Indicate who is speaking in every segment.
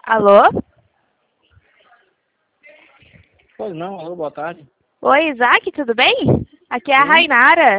Speaker 1: Alô?
Speaker 2: Pois não, alô, boa tarde.
Speaker 1: Oi, Isaac, tudo bem? Aqui é a
Speaker 2: Sim,
Speaker 1: Rainara.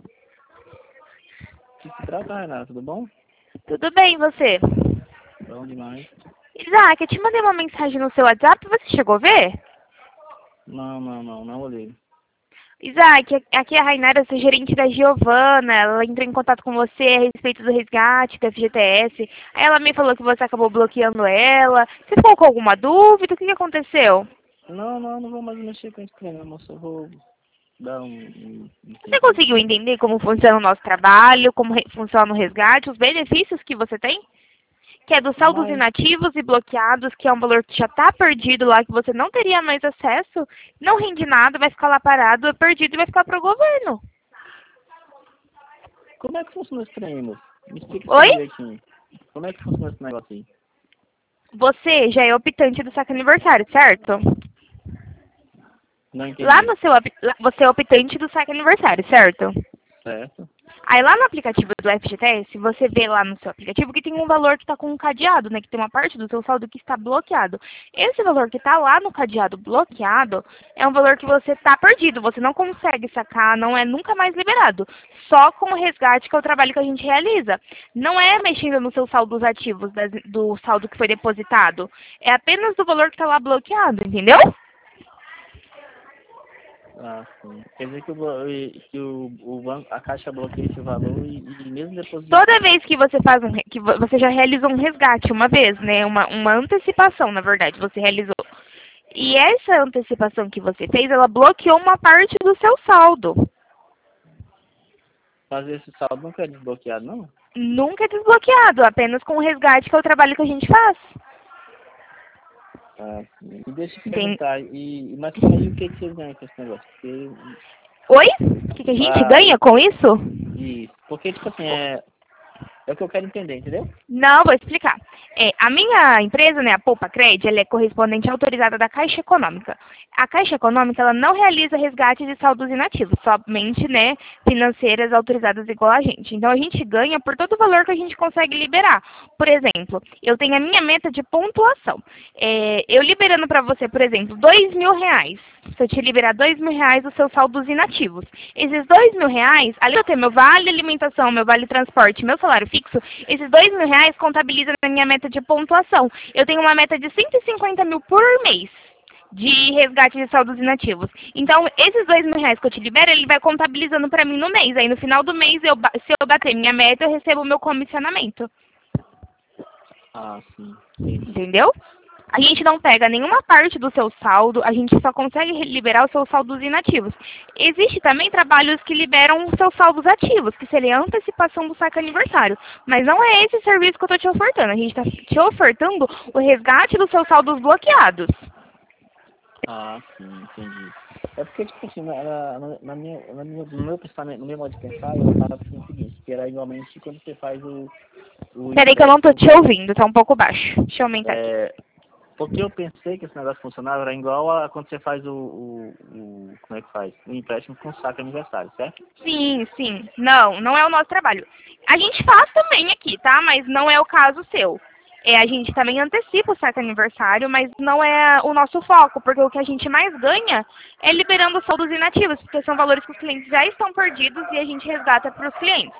Speaker 2: o que se trata, Renata? Tudo bom?
Speaker 1: Tudo bem, e você?
Speaker 2: Bom demais.
Speaker 1: Isaac, eu te mandei uma mensagem no seu WhatsApp, você chegou a ver?
Speaker 2: Não olhei.
Speaker 1: Isaac, aqui é a Rainara, eu sou gerente da Giovana. Ela entrou em contato com você a respeito do resgate do FGTS. Aí ela me falou que você acabou bloqueando ela. Você ficou com alguma dúvida? O que aconteceu?
Speaker 2: Não vou mais mexer com esse trem, não, moço. Eu vou dar um
Speaker 1: Você
Speaker 2: tempo aí.
Speaker 1: conseguiu entender como funciona o nosso trabalho, como funciona o resgate, os benefícios que você tem? Que é dos saldos
Speaker 2: Mas,
Speaker 1: inativos e bloqueados, que é um valor que já está perdido lá, que você não teria mais acesso, não rende nada, vai ficar lá parado, é perdido e vai ficar para o governo.
Speaker 2: como é que funciona esse trem, moço? Me explica isso
Speaker 1: Oi?
Speaker 2: aí direitinho. Como é que funciona esse negócio aí?
Speaker 1: Você já é optante do saque aniversário, certo?
Speaker 2: Não
Speaker 1: Lá
Speaker 2: entendi.
Speaker 1: no seu, você é optante do saque aniversário, certo?
Speaker 2: Certo?
Speaker 1: Aí lá no aplicativo do FGTS, você vê lá no seu aplicativo que tem um valor que está com um cadeado, né? Que tem uma parte do seu saldo que está bloqueado. Esse valor que está lá no cadeado bloqueado é um valor que você está perdido, você não consegue sacar, não é nunca mais liberado. Só com o resgate, que é o trabalho que a gente realiza. Não é mexendo nos seus saldos ativos, do saldo que foi depositado. É apenas do valor que está lá bloqueado, entendeu?
Speaker 2: Ah, sim. Quer dizer que o banco, a Caixa bloqueia esse valor e mesmo depois de...
Speaker 1: Toda vez que você faz você já realizou um resgate uma vez, né? Uma antecipação, na verdade, você realizou. E essa antecipação que você fez, ela bloqueou uma parte do seu saldo.
Speaker 2: fazer esse saldo nunca é desbloqueado, não?
Speaker 1: Nunca é desbloqueado, apenas com o resgate, que é o trabalho que a gente faz.
Speaker 2: Ah, sim. E deixa eu te
Speaker 1: Entende?
Speaker 2: perguntar, mas aí o que que vocês ganham com esse negócio? Porque
Speaker 1: Oi? O que a gente
Speaker 2: Ah,
Speaker 1: ganha com isso?
Speaker 2: isso. Porque, tipo assim, é o que eu quero entender, entendeu?
Speaker 1: Não, vou explicar. A minha empresa, né, a Poupa Cred, ela é correspondente autorizada da Caixa Econômica. A Caixa Econômica, ela não realiza resgate de saldos inativos, somente, né, financeiras autorizadas igual a gente. Então, a gente ganha por todo o valor que a gente consegue liberar. Por exemplo, eu tenho a minha meta de pontuação. Eu liberando para você, por exemplo, R$ 2.000. Se eu te liberar R$ 2.000 dos seus saldos inativos. Esses R$ 2.000, além de eu ter meu vale alimentação, meu vale transporte, meu salário fixo, esses R$ 2.000 contabilizam na minha meta de pontuação. Eu tenho uma meta de 150 mil por mês de resgate de saldos inativos. Então, esses R$ 2.000 que eu te libero, ele vai contabilizando para mim no mês. Aí, no final do mês, se eu bater minha meta, eu recebo o meu comissionamento.
Speaker 2: Ah, sim, entendi.
Speaker 1: Entendeu? A gente não pega nenhuma parte do seu saldo, a gente só consegue liberar os seus saldos inativos. Existe também trabalhos que liberam os seus saldos ativos, que seria a antecipação do saque aniversário. Mas não é esse serviço que eu estou te ofertando. A gente está te ofertando o resgate dos seus saldos bloqueados.
Speaker 2: Ah, sim, entendi. É porque, tipo assim, no meu pensamento, no meu modo de pensar, eu tava pensando o seguinte, que era igualmente quando você faz o
Speaker 1: Peraí que eu não estou
Speaker 2: empréstimo
Speaker 1: te ouvindo, tá um pouco baixo. Deixa eu aumentar aqui.
Speaker 2: é, porque eu pensei que esse negócio funcionava era igual a quando você faz como é que faz? O empréstimo com saque aniversário, certo?
Speaker 1: Sim, sim. Não, não é o nosso trabalho. A gente faz também aqui, tá? Mas não é o caso seu. A gente também antecipa o saque aniversário, mas não é o nosso foco, porque o que a gente mais ganha é liberando saldos inativos, porque são valores que os clientes já estão perdidos e a gente resgata para os clientes.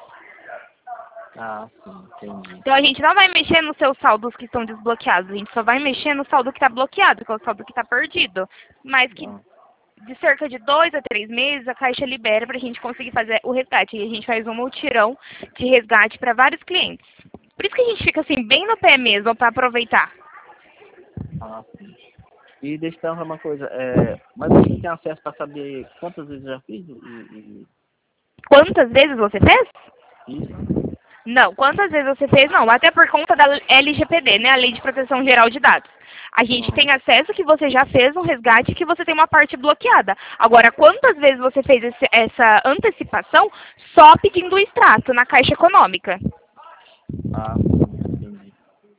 Speaker 2: Ah, sim, entendi.
Speaker 1: Então a gente não vai mexer nos seus saldos que estão desbloqueados, a gente só vai mexer no saldo que está bloqueado, que é o saldo que está perdido. Mas que
Speaker 2: Ah,
Speaker 1: de cerca de 2 a 3 meses, a Caixa libera para a gente conseguir fazer o resgate. E a gente faz um mutirão de resgate para vários clientes. Por isso que a gente fica assim, bem no pé mesmo, para aproveitar.
Speaker 2: sim. E deixa eu te perguntar uma coisa, mas você tem acesso para saber quantas vezes eu já fiz
Speaker 1: Quantas vezes você fez?
Speaker 2: isso?
Speaker 1: Não, quantas vezes você fez? Não, até por conta da LGPD, né? A Lei de Proteção Geral de Dados. A gente tem
Speaker 2: Aham.
Speaker 1: acesso que você já fez um resgate e que você tem uma parte bloqueada. Agora, quantas vezes você fez essa antecipação só pedindo o extrato na Caixa Econômica?
Speaker 2: Ah, sim, entendi.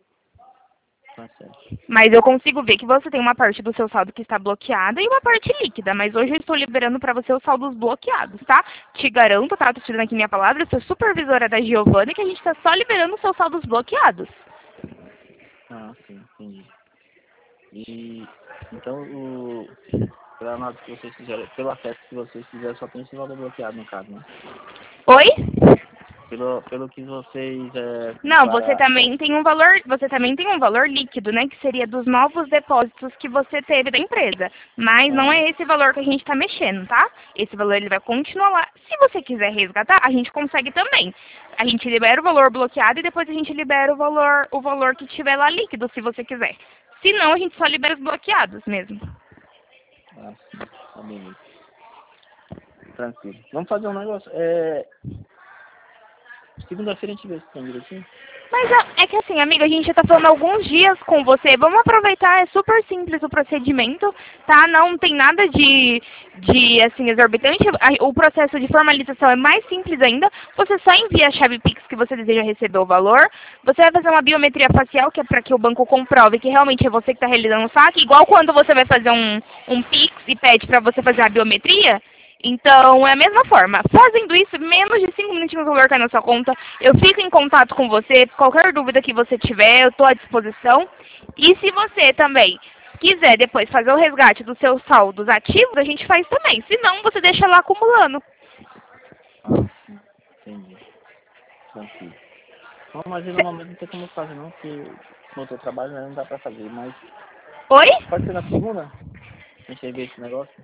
Speaker 2: Tá certo.
Speaker 1: Mas eu consigo ver que você tem uma parte do seu saldo que está bloqueada e uma parte líquida. Mas hoje eu estou liberando para você os saldos bloqueados, tá? Te garanto, tá? Tô te dando aqui minha palavra, eu sou supervisora da Giovana, que a gente está só liberando os seus saldos bloqueados.
Speaker 2: Ah, sim, entendi. E então pela nota que vocês fizeram, pelo acesso que vocês fizeram, só tem esse valor bloqueado no caso, né?
Speaker 1: Oi?
Speaker 2: Pelo que vocês
Speaker 1: Não, você
Speaker 2: declararam.
Speaker 1: também tem um valor líquido, né, que seria dos novos depósitos que você teve da empresa. Mas não
Speaker 2: Aham.
Speaker 1: é esse valor que a gente está mexendo, tá? Esse valor ele vai continuar lá. Se você quiser resgatar, a gente consegue também. A gente libera o valor bloqueado e depois a gente libera o valor que tiver lá líquido, se você quiser. Se não, a gente só libera os bloqueados mesmo.
Speaker 2: Ah, sim, tá beleza. Tranquilo. Vamos fazer um negócio. Segunda-feira a gente vê se tem direitinho.
Speaker 1: Mas é que assim, amiga, a gente já tá falando há alguns dias com você. Vamos aproveitar, é super simples o procedimento, tá? Não tem nada de assim, exorbitante. O processo de formalização é mais simples ainda. Você só envia a chave Pix que você deseja receber o valor. Você vai fazer uma biometria facial, que é para que o banco comprove que realmente é você que está realizando o saque. Igual quando você vai fazer um Pix e pede para você fazer a biometria. Então, é a mesma forma. Fazendo isso, menos de 5 minutinhos o valor cai na sua conta. Eu fico em contato com você. Qualquer dúvida que você tiver, eu estou à disposição. E se você também quiser depois fazer o resgate dos seus saldos ativos, a gente faz também. Se não, você deixa lá acumulando.
Speaker 2: Ah, sim, entendi. Tranquilo. Não, mas no momento não tem como fazer não, porque no outro trabalho, né, não dá pra fazer, mas
Speaker 1: Oi?
Speaker 2: pode ser na segunda? A gente vê esse negócio.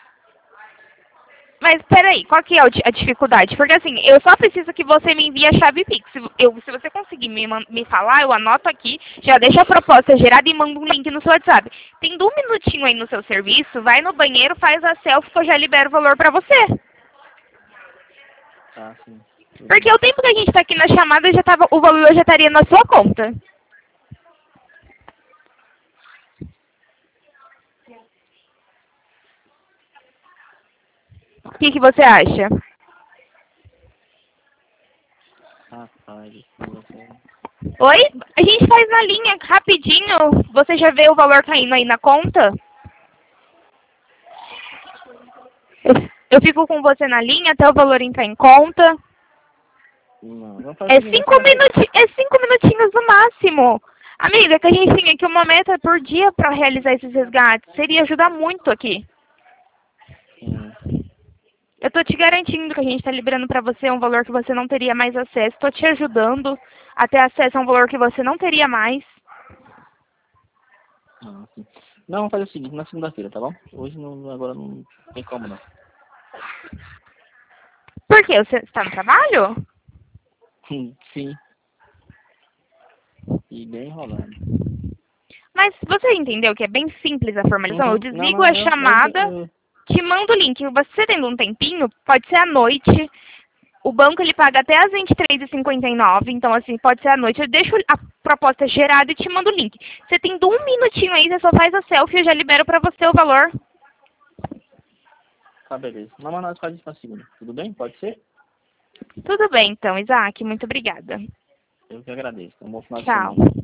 Speaker 1: Mas peraí, qual que é a dificuldade? Porque assim, eu só preciso que você me envie a chave Pix. Se você conseguir me falar, eu anoto aqui, já deixo a proposta gerada e mando um link no seu WhatsApp. Tendo um minutinho aí no seu serviço, vai no banheiro, faz a selfie que eu já libero o valor pra você.
Speaker 2: Ah, sim. Tudo
Speaker 1: Porque
Speaker 2: bem.
Speaker 1: o tempo que a gente tá aqui na chamada, o valor já estaria na sua conta. O que você acha?
Speaker 2: Rapaz, você...
Speaker 1: Oi? A gente faz na linha, rapidinho. Você já vê o valor caindo aí na conta? Eu fico com você na linha até o valor entrar em conta.
Speaker 2: Não, vamos fazer o seguinte, na
Speaker 1: É 5 minutinhos no máximo. Amiga, que a gente tem aqui uma meta por dia para realizar esses resgates. Seria ajudar muito aqui.
Speaker 2: sim.
Speaker 1: Eu tô te garantindo que a gente está liberando para você um valor que você não teria mais acesso. Estou te ajudando a ter acesso a um valor que você não teria mais.
Speaker 2: Ah, sim. Não, vamos fazer o seguinte, na segunda-feira, tá bom? Hoje agora não tem como não.
Speaker 1: Por quê? Você está no trabalho?
Speaker 2: Sim. E bem enrolado.
Speaker 1: Mas você entendeu que é bem simples a formalização? Eu
Speaker 2: Uhum. Não,
Speaker 1: desligo
Speaker 2: não,
Speaker 1: a
Speaker 2: eu
Speaker 1: chamada,
Speaker 2: entendi.
Speaker 1: te mando o link. Você tendo um tempinho, pode ser à noite. O banco ele paga até às 23h59, então assim, pode ser à noite. Eu deixo a proposta gerada e te mando o link. Você tendo um minutinho aí, você só faz a selfie e eu já libero pra você o valor.
Speaker 2: Tá, beleza. Não, mas nós fazemos isso na segunda. Tudo bem? Pode ser?
Speaker 1: Tudo bem então, Isaac, muito obrigada.
Speaker 2: Eu que agradeço. Um bom final de
Speaker 1: Tchau.
Speaker 2: semana.